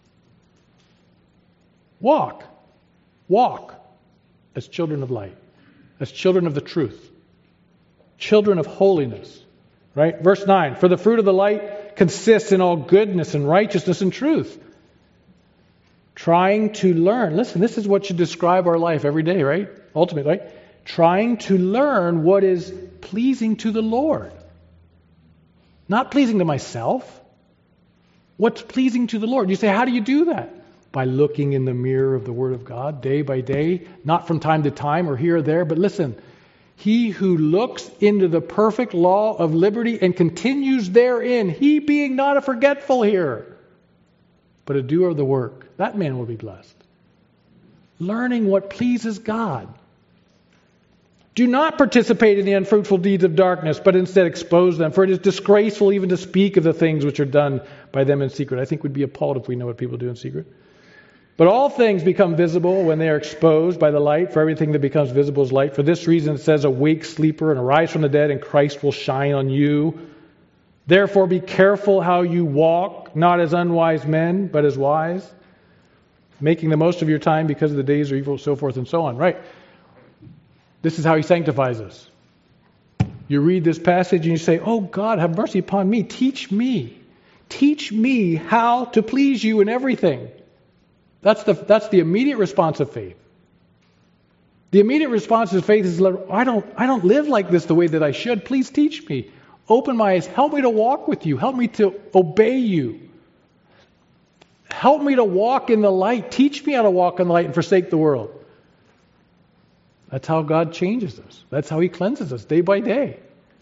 A: Walk. Walk as children of light. As children of the truth. Children of holiness. Right? Verse nine, for the fruit of the light consists in all goodness and righteousness and truth. Trying to learn. Listen, this is what should describe our life every day, right? Ultimately, right? Trying to learn what is pleasing to the Lord. Not pleasing to myself. What's pleasing to the Lord? You say, how do you do that? By looking in the mirror of the Word of God day by day, not from time to time or here or there, but listen, he who looks into the perfect law of liberty and continues therein, he being not a forgetful hearer, but a doer of the work, that man will be blessed. Learning what pleases God. Do not participate in the unfruitful deeds of darkness, but instead expose them, for it is disgraceful even to speak of the things which are done by them in secret. I think we'd be appalled if we know what people do in secret. But all things become visible when they are exposed by the light, for everything that becomes visible is light. For this reason it says, awake, sleeper, and arise from the dead, and Christ will shine on you. Therefore be careful how you walk, not as unwise men, but as wise, making the most of your time because the days are evil, so forth and so on. Right? This is how He sanctifies us. You read this passage and you say, oh God, have mercy upon me. Teach me. Teach me how to please you in everything. That's the that's the immediate response of faith. The immediate response of faith is, I don't I don't live like this the way that I should. Please teach me. Open my eyes. Help me to walk with you. Help me to obey you. Help me to walk in the light. Teach me how to walk in the light and forsake the world. That's how God changes us. That's how He cleanses us day by day.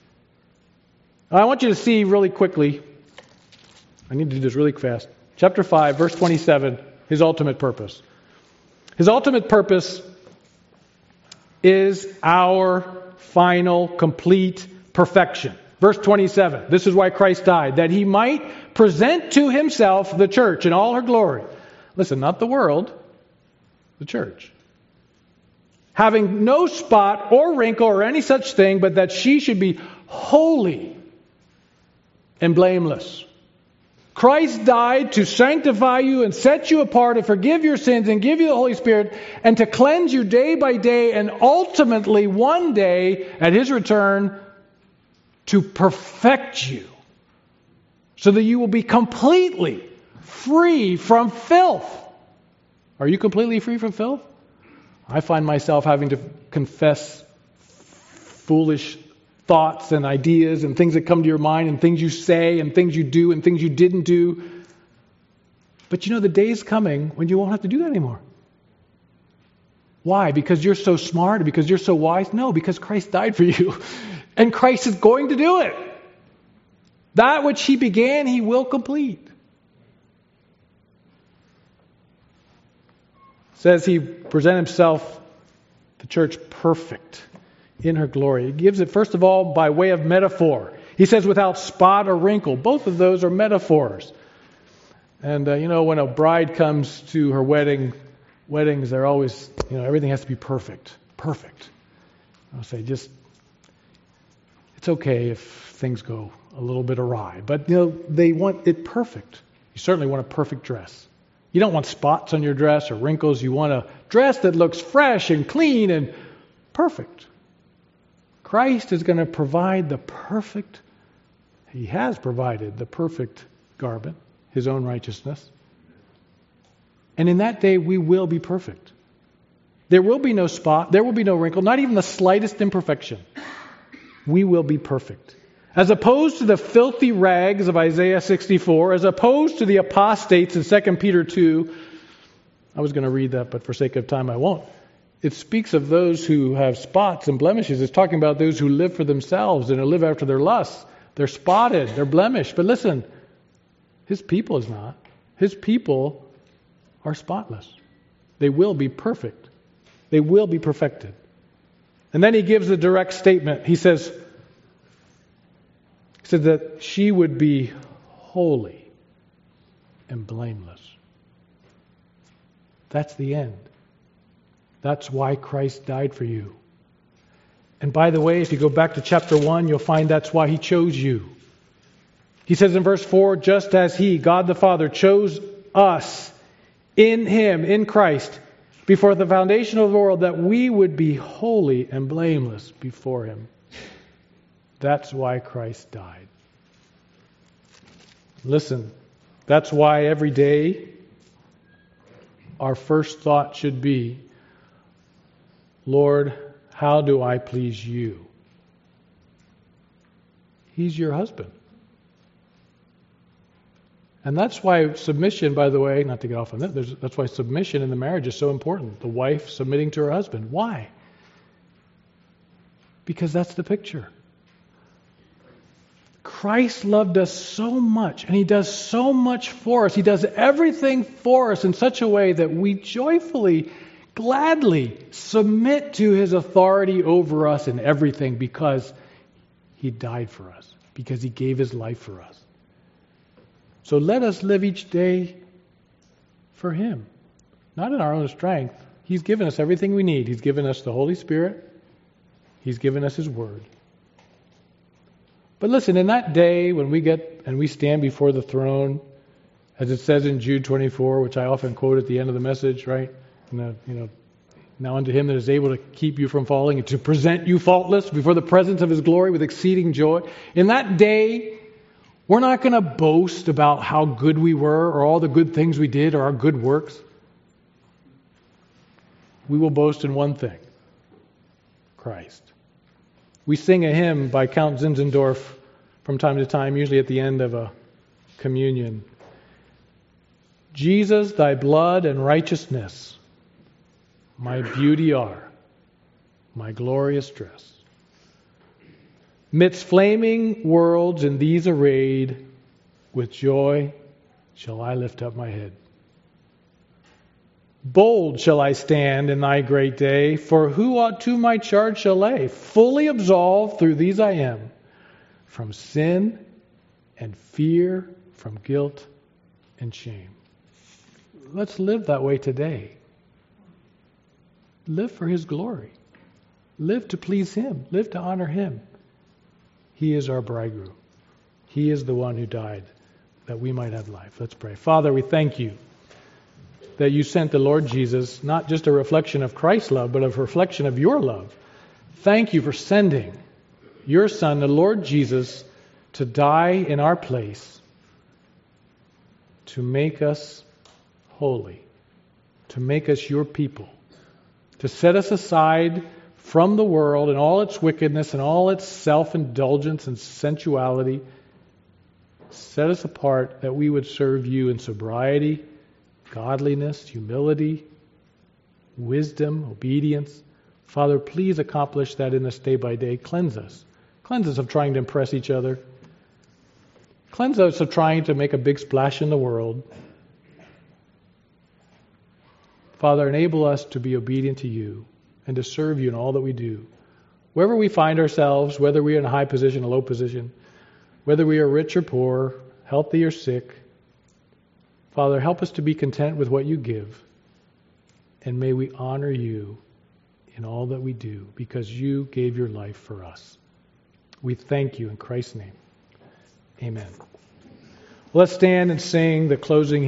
A: I want you to see really quickly. I need to do this really fast. Chapter five, verse twenty-seven. His ultimate purpose. His ultimate purpose is our final, complete perfection. Verse twenty-seven. This is why Christ died, that He might present to Himself the church in all her glory. Listen, not the world, the church. Having no spot or wrinkle or any such thing, but that she should be holy and blameless. Christ died to sanctify you and set you apart and forgive your sins and give you the Holy Spirit and to cleanse you day by day and ultimately one day at His return to perfect you so that you will be completely free from filth. Are you completely free from filth? I find myself having to confess foolish thoughts and ideas and things that come to your mind and things you say and things you do and things you didn't do. But you know, the day is coming when you won't have to do that anymore. Why? Because you're so smart? Because you're so wise? No, because Christ died for you. And Christ is going to do it. That which He began, He will complete. It says He presented Himself, the church, perfect in her glory. He gives it, first of all, by way of metaphor. He says without spot or wrinkle. Both of those are metaphors. And, uh, you know, when a bride comes to her wedding, weddings, they're always, you know, everything has to be perfect. Perfect. I'll say just, it's okay if things go a little bit awry. But, you know, they want it perfect. You certainly want a perfect dress. You don't want spots on your dress or wrinkles. You want a dress that looks fresh and clean and perfect. Christ is going to provide the perfect, He has provided the perfect garment, His own righteousness. And in that day we will be perfect. There will be no spot, there will be no wrinkle, not even the slightest imperfection. We will be perfect. As opposed to the filthy rags of Isaiah sixty-four, as opposed to the apostates in Second Peter two, I was going to read that, but for sake of time I won't. It speaks of those who have spots and blemishes. It's talking about those who live for themselves and who live after their lusts. They're spotted, they're blemished. But listen, His people is not. His people are spotless. They will be perfect. They will be perfected. And then He gives a direct statement. He says, He said that she would be holy and blameless. That's the end. That's why Christ died for you. And by the way, if you go back to chapter one, you'll find that's why He chose you. He says in verse four, just as He, God the Father, chose us in Him, in Christ, before the foundation of the world, that we would be holy and blameless before Him. That's why Christ died. Listen, that's why every day our first thought should be, Lord, how do I please You? He's your husband. And that's why submission, by the way, not to get off on that, there's, that's why submission in the marriage is so important. The wife submitting to her husband. Why? Because that's the picture. Christ loved us so much, and He does so much for us. He does everything for us in such a way that we joyfully, gladly submit to His authority over us in everything because He died for us, because He gave His life for us. So let us live each day for Him, not in our own strength. He's given us everything we need. He's given us the Holy Spirit. He's given us His Word. But listen, in that day when we get and we stand before the throne, as it says in Jude twenty-four, which I often quote at the end of the message, right? And the, you know, now unto Him that is able to keep you from falling and to present you faultless before the presence of His glory with exceeding joy. In that day, we're not going to boast about how good we were or all the good things we did or our good works. We will boast in one thing: Christ. We sing a hymn by Count Zinzendorf from time to time, usually at the end of a communion. Jesus, Thy blood and righteousness, my beauty are, my glorious dress. Midst flaming worlds in These arrayed, with joy shall I lift up my head. Bold shall I stand in Thy great day, for who ought to my charge shall lay? Fully absolved through These I am, from sin and fear, from guilt and shame. Let's live that way today. Live for His glory. Live to please Him. Live to honor Him. He is our bridegroom. He is the one who died that we might have life. Let's pray. Father, we thank You that You sent the Lord Jesus, not just a reflection of Christ's love, but a reflection of Your love. Thank You for sending Your Son, the Lord Jesus, to die in our place, to make us holy, to make us Your people, to set us aside from the world and all its wickedness and all its self-indulgence and sensuality. Set us apart that we would serve You in sobriety, godliness, humility, wisdom, obedience. Father, please accomplish that in us day by day. Cleanse us. Cleanse us of trying to impress each other. Cleanse us of trying to make a big splash in the world. Father, enable us to be obedient to you and to serve you in all that we do. Wherever we find ourselves, whether we are in a high position, a low position, whether we are rich or poor, healthy or sick, Father, help us to be content with what you give. And may we honor you in all that we do because you gave your life for us. We thank you in Christ's name. Amen. Let's stand and sing the closing